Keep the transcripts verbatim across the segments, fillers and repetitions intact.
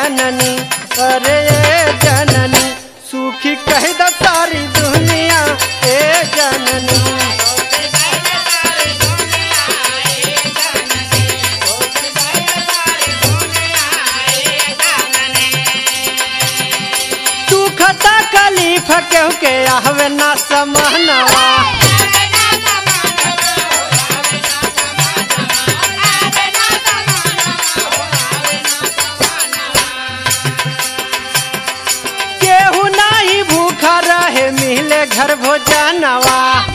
जननी अरे ए जननी सुखी कह द सारी दुनिया ए जननी। दुख तकलीफ केहू के आहवे ना समहनवा केहू नहीं भूखा रहे मिले घर भोजनवा।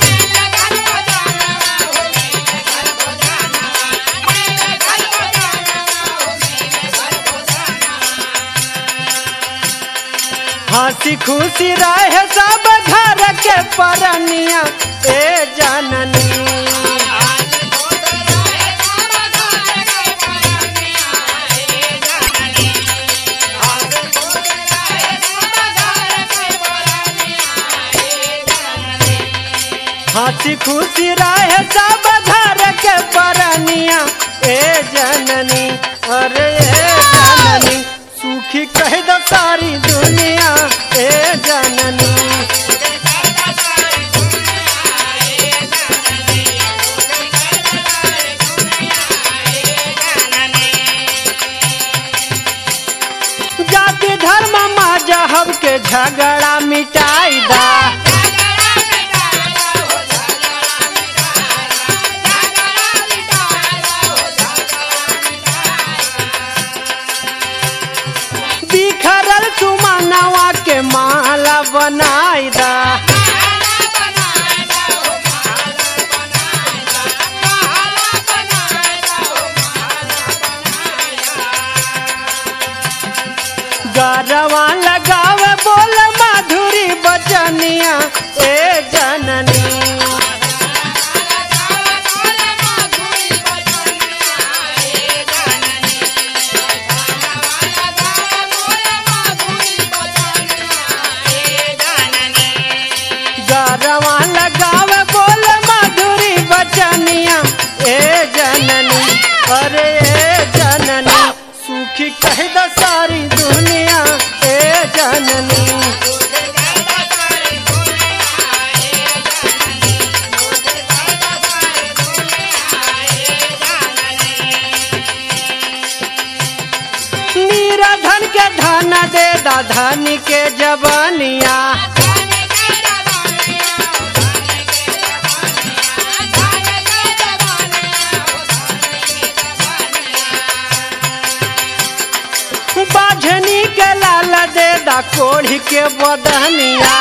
हंसी खुशी रहे सब घर के परनिया ए जननी। हंसी खुशी रहे सब घर के परनिया ए जननी अरे ए जननी सुखी कह द सारी दुनिया ए जननी। जाति धर्म मजहब के झगड़ा मिटाई दा। बिखरल सुमनवा के माला बनाई दा। गरवा लगावे बोल माधुरी बचनिया ए जननी। गरवा लगावे बोल माधुरी बचनिया ए जननी अरे ए जननी सुखी कह द सारी दुनिया ए जननी। निराधन के धन दे दा धनी के जवानिया। बाझनी के लाल दे दा कोढ़ी के बदनिया।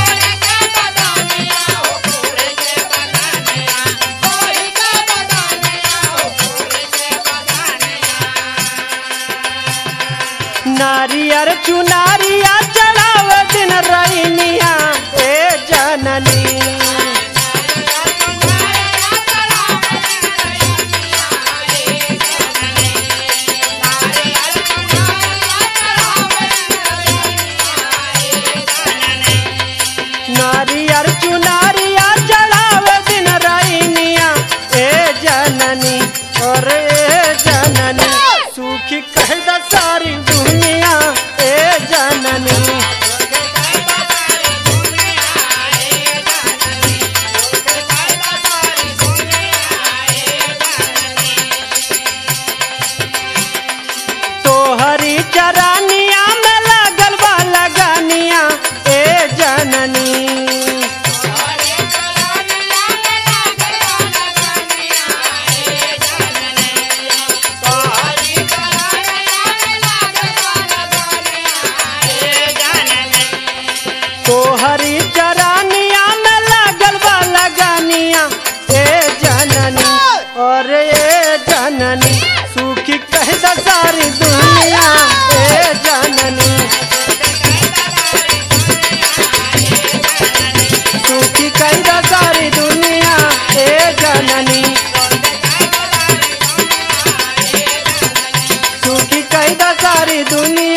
नारियर चुनारिया चढ़ाव दिन रैनिया ए जननी। नारियर चुनारिया चढ़ाव दिन रैनिया ए जननी और ए जननी सुखी कह द सारी दुनिया ए जननी। तोहरी चरानिया में लगल बा लगनिया ए जननी। तोहरी चरानिया में लगल बा लगनिया ए जननी और ए जननी सुखी कह द सारी दुनिया ए जननी। सुखी कह द सारी दुनिया ए जननी। सुखी कह द सारी दुनिया